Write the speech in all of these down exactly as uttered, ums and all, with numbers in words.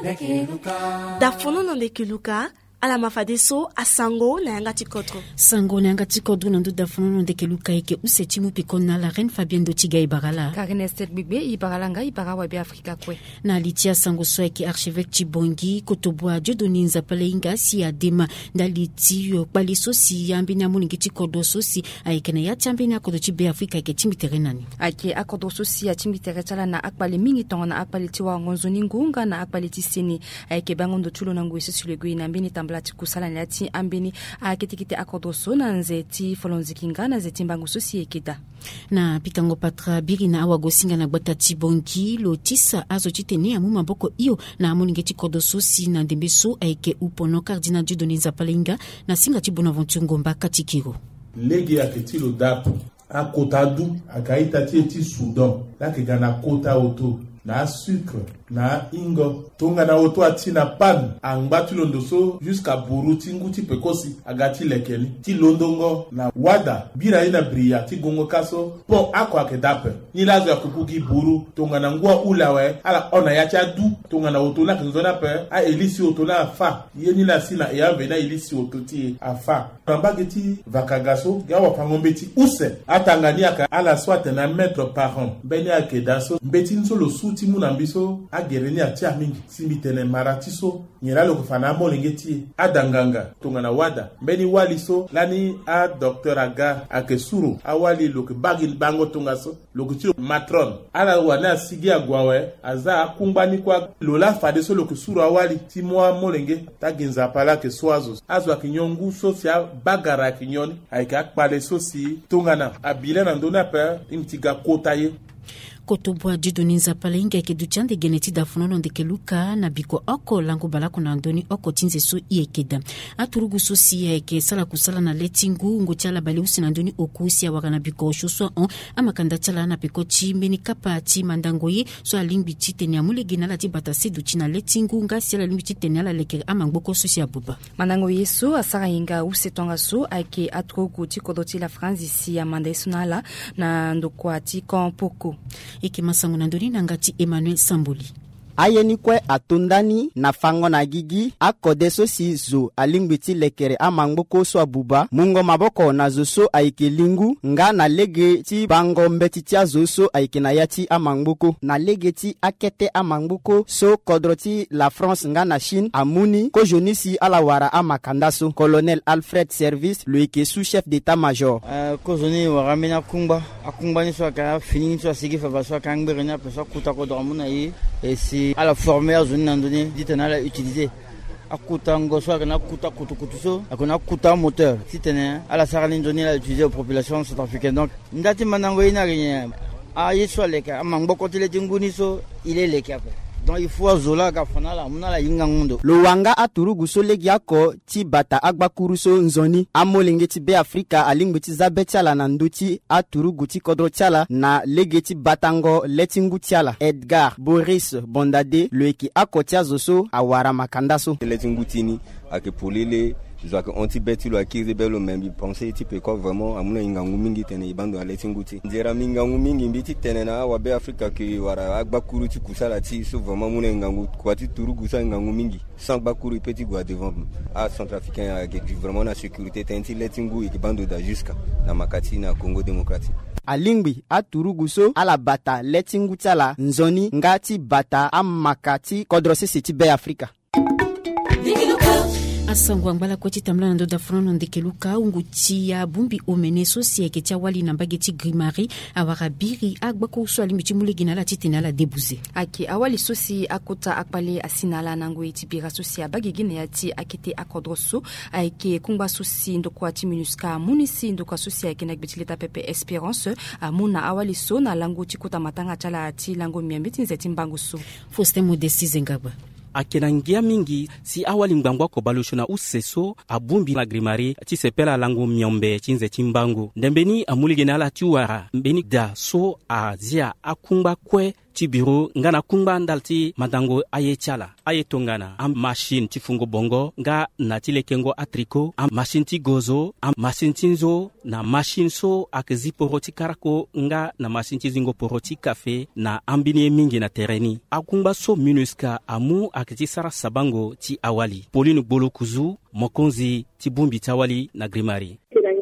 dafonono ndeke luka ala mafade so asango na yanga tikodro sango na yanga tikodro na ndo dafonono ndeke luka eke useti mupi na la reine Fabienne Dotiga ibarala Karine Esther Bigbe ibarala nga ibarawa be Afrika kwe na litia sango so eke archevêque Chibongi Kotobwa Dieudonné Nzapala inga si adema ndaliti yo bali so si yambina muningi tikodo so si aike na ya chambina kodo chibe Afrika eke chimitere nani ake akodo so si ya chimitere chala na akbali mingi tonga na akbali tiwa ngonzoni ngunga na akbali tisini aike bangondo chulo na ngwesi sulegui na mbini tambla kusala nyati ambini aketikite akodoso na nzeti folonzikinga na zeti mbangu sosi ekida na pikango patra birina awagosinga na gbata Chibongi lotisa azo chitene amu maboko iyo na amoningeti kodoso si na ndembeso aike upono Cardinal Dieudonné Nzapala na singa Bonaventure Ngomba katikiro legi aketilo dapo akotadu akaita tieti Soudan laki gana kota auto na sucre na ingo tonga na auto atina pan angba londoso jusqu'à buru tinguti pekosi agati lekeli ti londongo na wada bira ina bria ti gongo kaso po ako akedape ni lazo ya kukugi buru tonga na ngwa ulawe ala ona ya cha du tonga na auto na kinzona pe a elisi auto na afa yeni na sina e ave na elisi auto ti afa pambageti vakagaso gawa pangombe ti use atangania ka ala soit na mètre par an beni akedaso mbeti nsolo suti munambiso agereni atia mingi simitene maratiso nyeralo kufana molengeti adanganga tongana wada mbeni waliso lani a docteur aga akesuru awali loke bagin bango tongaso lokutio matron ala wana sigi agwawe aza kumbani kwa lola fadeso lokesuru awali timwa molenge taginza pala ke swazo azo akinyongu socia bagara kinyoni aika akpale sosi tongana abile na ndona pa imtiga kotaye Kotobwa Dieudonné Nzapala inga eke duchande geneti dafonono ndeke luka na biko oko lango balako na ndoni oko tinze so iekeda aturugu so si eke sala kusala na letingu ngochala bali usi na ndoni okusi ya wakana biko shoswa on amakanda chala na peko chimbeni kapa ti mandangoye so alingbi chiteni amule ginala ti batase duchi na letingu nga si ala lingbi chiteni ala lekere amangboko so si ya buba mandangoye so asara inga use tonga so ake aturugu ti kodoti la France isi ya manda isunala na ndokwa ti kampoko Eke masango na ndoni na ngati Emmanuel Samboli ayeni kwe atundani na fango na gigi akodeso si zo alingwiti lekere amangboko so abuba mungo maboko na zoso aike lingu nga na lege ti bango mbeti ti azoso aike na yati amangboko na lege ti akete amangboko so kodroti la France nga na Chine amuni ko jonisi alawara amakandaso colonel Alfred Service le eke sous-chef d'état-major uh, ko joni waramena kumba akumba ni so ka fini so sigi fa ba so ka ngbere na peso kuta ko dormuna yi et si à la former à zone nandoni dit on a utilisé akuta ngoso kana kuta kutu kutuso akona kuta moteur si tene à la saralin zone a utilisé aux populations centrafricaines donc ndati manango ina rien a yeso leka amangbo kotile tinguni so il est leka donc il faut zola ka fana la muna la yinga ngundo luwanga aturugu so legiako ti bata agbakuru so nzoni amolenge ti be Afrika alingbe ti zabetiala na nduti aturugu ti kodro tiala na lege ti batango letingu tiala Edgar Boris Bondade le eki akotia zoso awara makandaso letingu tini akepolele Zwa que anti beti lo akize belo membi penser type quoi vraiment amuna ingangu mingi tene ibando aletinguti ndera mingangu mingi mbiti tene na wa be Afrika ki wara agbakuru ti kusala ti so vraiment muna ingangu kwa ti turu kusa ingangu mingi sans bakuru petit gwa devant a centrafricain qui vraiment na sécurité tenti letingu ibando da jusqu'à na makati na Congo démocratique alingbi aturuguso ala bata letingu tala nzoni ngati bata amakati kodrose siti be Afrika asangwa ngala kweti tamla ndo da frono ndeke luka unguti ya bumbi omene sosie ke tia wali na bageti grimari awara biri agbako so alimiti mulegina la titena la debuze aki awali sosi akota akpale asinala nango itibira sosi abagegine yati akete akodroso aike kungba sosi ndokwa ti minuska munisi ndokwa sosi ake na gbetileta pepe Espérance amuna awali so na lango tikota matanga chala ati lango miambiti nzeti mbango so Faustin Modesti Zengaba akenangia mingi si awali ngbangwa ko baloshona useso abumbi la grimari ti sepela lango miombe chinze chimbangu ndembeni amulige na la tiwara mbeni da so azia akumba kwe ti biro ngana kumba ndalti madango aye chala aye tongana am machine ti fungo bongo nga na ti lekengo atriko am machine ti gozo am machine ti nzo na machine so ak ziporo ti karako nga na machine ti zingo poro ti kafe na ambini mingi na tereni akumba so minuska amu ak ti sara sabango ti awali Pauline Gbolo Kuzu mokonzi ti bumbi ti awali na Grimari.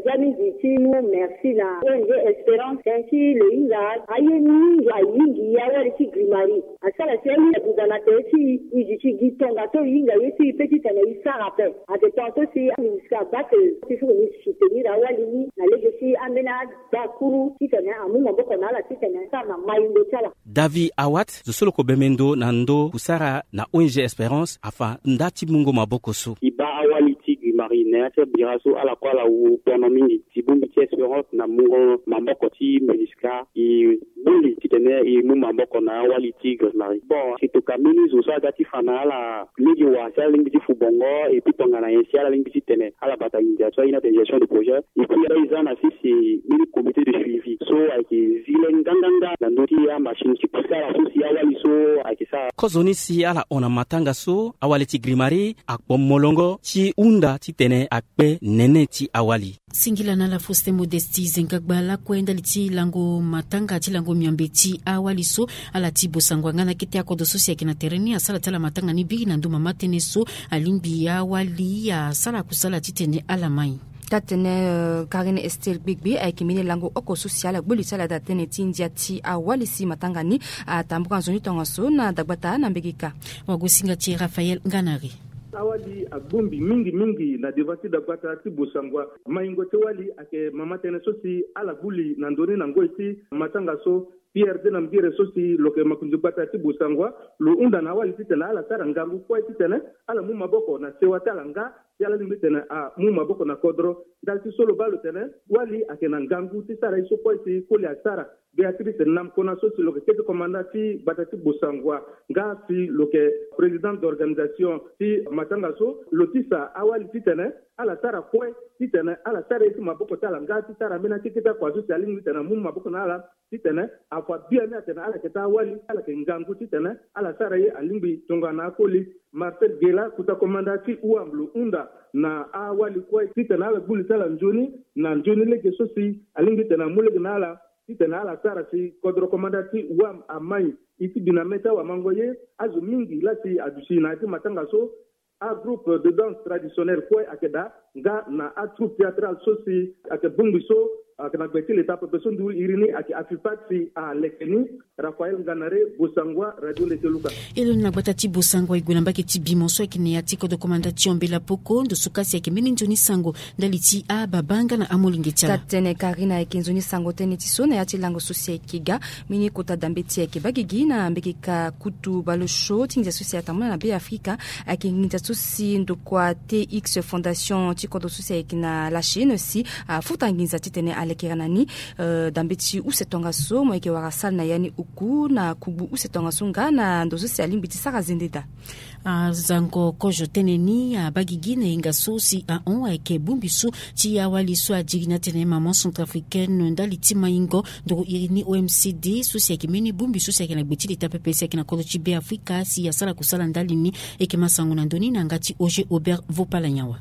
Merci la O N G Espérance ainsi le inga ayeni ya yingi ya wali ci Grimari asala seli budana tesi iji gitonga to inga yesi petit na isa rappel a de tanto si miska bate si fu ni soutenir awali ni na legacy amena da kuru kitana amu maboko na la kitana sana maindo chala Davi Awat zosolo ko bemendo na ndo kusara na O N G Espérance afa ndati mungo maboko so iba awali ci Grimari na ya biraso ala kwala u pono mingi tibumbi ci Espérance na mungo mamboko ti Meliska i buli titene i mu mamboko na wali ti Grimari bon sito kamini zo sa dati fana ala ligi wa sa lingi ti fubongo et puis tonga na yensi ala lingi ti tene ala batalinga so ina de gestion de projet et puis là ils en assistent mini comité de suivi so avec zile nganganga na ndoti ya machine ti pusala so si awali so avec ça kozoni si ala ona matanga so awali ti Grimari akpo molongo ti unda ti tene akpe nene ti awali singila na la foste modesti zengagbala kwenda liti lango matanga ti lango miambeti awali so ala ti bosangwa ngana kiti akodo sosia kina tereni asala tala matanga ni bigi na nduma matene so alimbi awali ya sala kusala ti tene ala mai tatene uh, Karine Estelle Bigbi aikimini lango oko social gboli sala datene tindia ti awali si matangani atambuka nzoni tonga so na dagbata na mbegika wagosinga ti Raphaël Nganari awali agbumbi mingi mingi na devati dagbata ti bosangwa maingo te wali ake mama tene so si ala buli na ndoni na ngoi ti matanga so Pierre de Namgire sosi loke makunjubata ti bosangwa lo unda na wali titena ala tara ngangu kwa titena ala mu maboko na sewa tala nga yala limbi tena a mu maboko na kodro dal ti solo balo tena wali akena ngangu ti sara iso kwa ti kole asara Beatrice Nam kona sosi loke kete komanda ti bata ti bosangwa nga si loke président d'organisation ti matanga so lotisa awali titena ala tara kwa titena ala tara iti maboko tala nga ti tara mena ti kita kwa sosi alingi tena mu maboko na ala titena afwa bia na tena ala keta wali ala ke ngangu titena ala sara ye alimbi tonga na koli Marcel Gela kuta komanda ti uamblu unda na awali kwa titena ala buli tala njoni na njoni leke sosi alimbi tena mulege na ala titena ala sara si kodro komanda ti uam amai iti binameta wa mangoye azu mingi lati adushi na ti matanga so a groupe de danse traditionnelle kwa akeda nga na a troupe théâtrale sosi ake bungi so akena gbeti l'étape beson du irini ake afipati a lekeni Raphaël Nganare Bosangwa Radio Leteluka ilo na batati Bosangwa igulamba ke tibimonso ekene ya tiko documentation bela poko ndo sukasi yake mini njoni sango ndaliti a babanga na amolinge chala tatene Karina ekinzoni sango tene tisona ya tilango sosia kiga mini kota dambeti yake bagigi na mbekika kutu balosho tinja sosia tamona na be Afrika ake nginja sosi ndo kwa T X Fondation tiko do sosia yake na la Chine si futa nginza titene alekiranani uh, dambeti usetonga so mweke warasal na yani uku na kubu usetonga sunga na ndozo si alimbiti saka zindida uh, zango kojo teneni a uh, bagigi na inga so si a on eke bumbi so ti ya wali so a digina tene maman centrafricaine ndali ti maingo ndo irini O M C D so si eke mini bumbi so si eke na gbeti lita P P S eke na kodo ti be Afrika si ya sala kusala ndali ni eke masango na ndoni na ngati Oje Aubert Vopalanyawa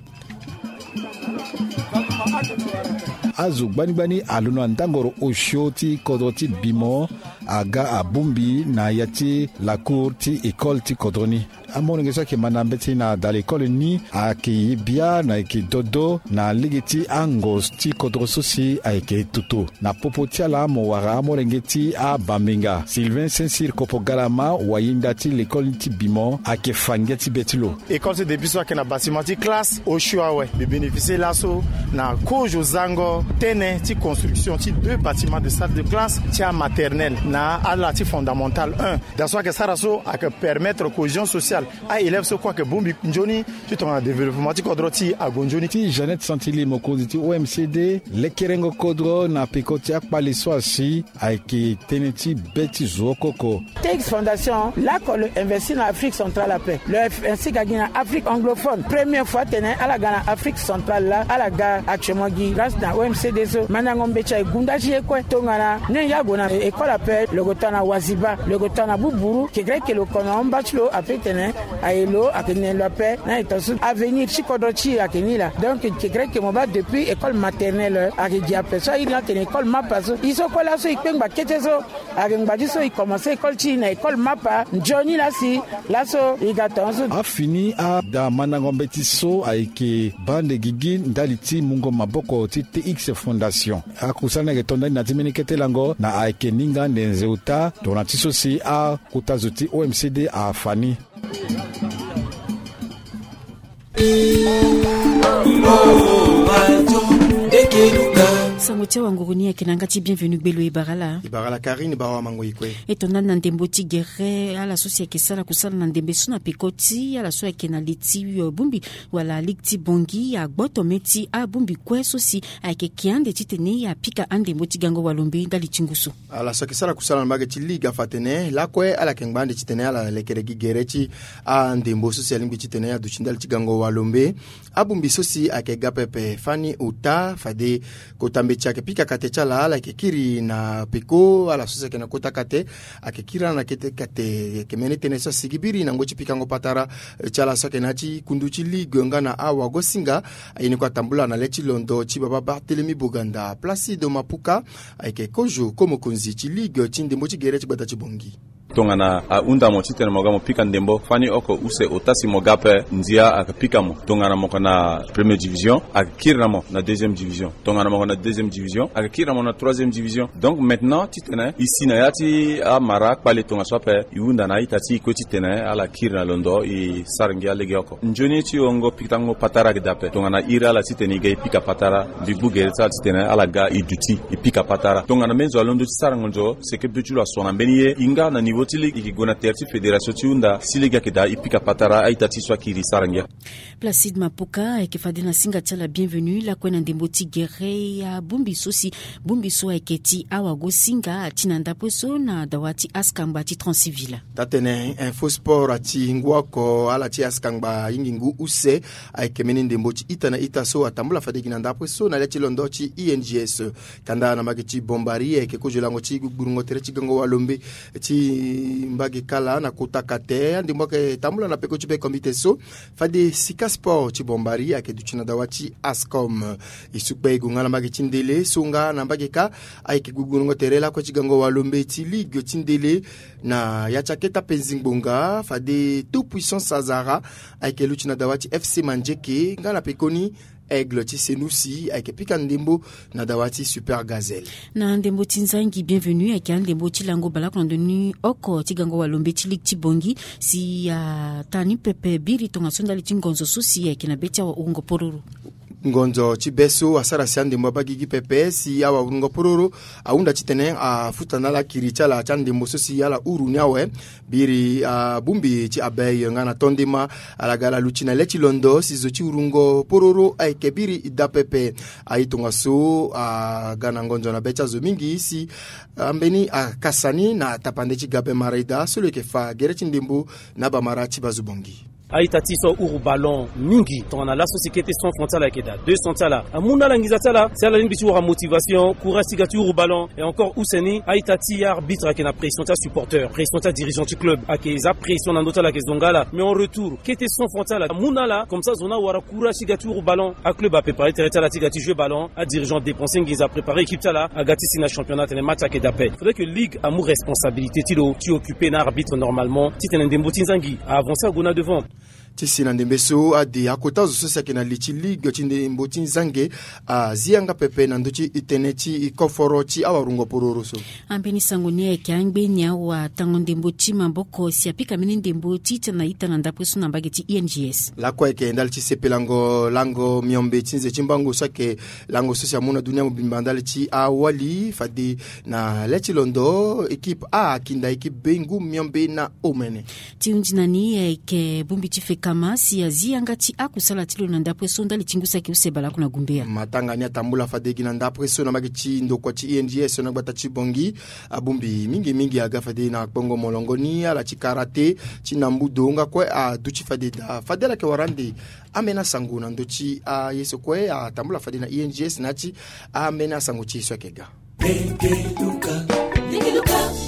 azu gbanigbani aluno antangoro osho ti kodro ti bimo aga abumbi na yati la cour ti école ti kodroni amoni ngesa ke manambeti na dans l'école ni aki bia na ki dodo na ligiti angos ti kodro sosi aike tutu na popo ti ala mo wara amorengeti a bambinga Sylvain Saint-Cyr Kopogalama wayinda ti l'école ti bimo ake fangeti betilo école ti depuis so ke na bâtiment ti classe osho awe de bénéficier laso na kojo zango tene ti construction ti deux bâtiments de salle de classe ti a maternelle na ala ti fondamental un dans so ke saraso ake permettre cohésion sociale a élève so quoi que bombi njoni tu ton développement ti kodro ti agonjoni ti Jeannette Santili mokonzi ti O M C D lekerengo kodro na pikoti akpali so asi aiki teneti beti zokoko T X Fondation la ko le investir na Afrique centrale après le ainsi gagner Afrique anglophone première fois tene ala gana Afrique centrale là ala ga actuellement grâce à O M M C D so manango mbecha igunda chi ekwe tongana ne yagona école appel le gotana waziba le gotana buburu ke gré que le kono mbachlo apetene aelo akene lo pe na itosu avenir chikodochi akenila donc ke gré que moba depuis école maternelle aki après ça il a une école mapa so iso kola so ikpengba ketezo akengba diso il commencer école chi na école mapa Johnny la si la so igatonzo a fini a da manango mbetiso aike bande gigi ndaliti mungo maboko ti T X Fondation a kusana ke tonda na timeni ketelango na aike ninga ndenzeuta donatiso si a kutazuti O M C D a fani Sangotia wanguruni akenangati bienvenue Belo Ibarala. Ibarala Karine bawa mango ikwe. Etona nandembo tigere ala sosia kesala kusala nandembe suna pikoti ala soya kenaliti bumbi wala likti bongi ya gboto meti a bumbi kwe sosi ake kiande titene ya pika andembo tigango walombe ndali chingusu. Ala soya kesala kusala nbage chiliga fatene la kwe ala kengbande titene ala lekeregi gerechi a ndembo sosi alimbi titene ya duchindali tigango walombe a bumbi sosi ake gapepe fani uta fade kotambe chake pika kate chala ala kekiri na piko ala sosi kena kota kate akekira na kete kate kemene tenesa sigibiri na ngochi pika ngopatara chala soke nachi kunduchi ligue ngana awa gosinga ini kwa tambula na lechi londo chi baba Barthelemy Boganda Placido Mapuka aike kojo komo konzi chi ligue chinde mochi gerechi bata chibongi tongana a unda mo titene mogamo pika ndembo fani oko use otasi mogape ndia akapika mo tongana mo na première division akirna mo na deuxième division tongana mo na deuxième division akirna mo na troisième division donc maintenant titene ici na yati a mara pale tonga sope iunda na itati ko titene ala kirna londo i sarngia legioko njoni ti ongo pitango patara gedape tongana ira la titene ge pika patara bibuge ta titene ala ga iduti ipika patara tongana menzo londo sarangonjo seke betulo sona beniye inga na niveau tili ikigona terti fédération tiunda silega keda ipika patara aitati swakiri sarangia Placide Mapuka ekefadina singa tala bienvenue la kwena ndembo tigere ya bumbi sosi bumbi so eketi awago singa tinanda poso na dawati askamba ti transcivile tatene info sport ati ngwako ala ti askamba yingingu use aikemeni ndembo ti itana itaso atambula fadeki na ndapo so na leti londo ti I N G S kanda na mageti bombari eke kojolango ti gburungo tere ti gango walombe ti mbagi kala na kota kate ndimbo ke tambula na peko ti be komite so fade sika sport ti bombari ake duchina dawati ascom isukbe gungala mbagi tindele songa na mbagi ka aike gburungo tere la ko ti gango walombe ti ligue tindele na yachaketa penzingbonga fade tout puissance Sazara aike luchina dawati F C Manjeke ngala pekoni Aigle ti Senusi avec pika ndembo na dawati Super Gazelle na ndembo tinzangi bienvenue avec ndembo ti lango balak na doni oko ti gango walombe ti lik ti bongi si uh, tani pepe biri tonga sonda li ti ngonzo sosi avec na betia wa ungo pororo ngonzo ti beso asara si andembo bagigi pepe si awa ungo pororo aunda titene a futana la kiricha la chandembo sosi ala uru nyawe biri a bumbi ti abey ngana tondema ala gala luchina leti londo si zo ti urungo pororo ay kebiri ida pepe ay tonga so a gana ngonzo na becha zo mingi si ambeni a kasani na tapande ti gabe maraida solo ke fa gereti ndembo na ba marati bazubongi aitati so uru ballon mingi tona la société sans frontières keda deux cents la amuna la ngizatala c'est la ligne bitu motivation courage sigatu uru ballon et encore useni aitati arbitre qui na pression ta supporter pression ta dirigeant du club akeza pression na ndota la kezongala mais en retour kete sans frontières la amuna la comme ça zona wara courage sigatu uru ballon a club a préparé tereta la tigati jouer ballon a dirigeant dépenser ngiza préparer équipe tala a gati sina championnat et match akeda paix faudrait que ligue a mou responsabilité tilo tu occuper na arbitre normalement titene ndembo tinzangi a avancer gona devant tisi na ndembeso adi akota zo sosa kena lichi ligue tinde mboti zange a zianga pepe na ndochi iteneti ikoforo ti awarungo pororo so ambeni sangone ekangbe nya wa tango ndemboti mamboko si apika mini ndemboti tana itana ndapresu na mbageti I N G S la kwa ke ndal ti sepelango lango miombe tinze chimbango sake lango sosia muna dunia mbimbandale ti awali fadi na leti londo equipe a kinda equipe bengu miombe na omene ti unjinani ke bumbi ti kama siazi angati akusala tilo na ndapwe sonda litingusa ki usebala kuna gumbea matanga ni atambula fadegi na ndapwe so na magichi ndokwa chi I N G S na gbata chi bongi abumbi mingi mingi aga fadegi na bongo molongoni ala chi karate chi nambudo nga kwe a duchi fadegi da fadela ke warandi amena sangu na ndochi a yeso kwe a tambula fadegi na I N G S na chi amena sangu chi swakega Denge Luka Denge Luka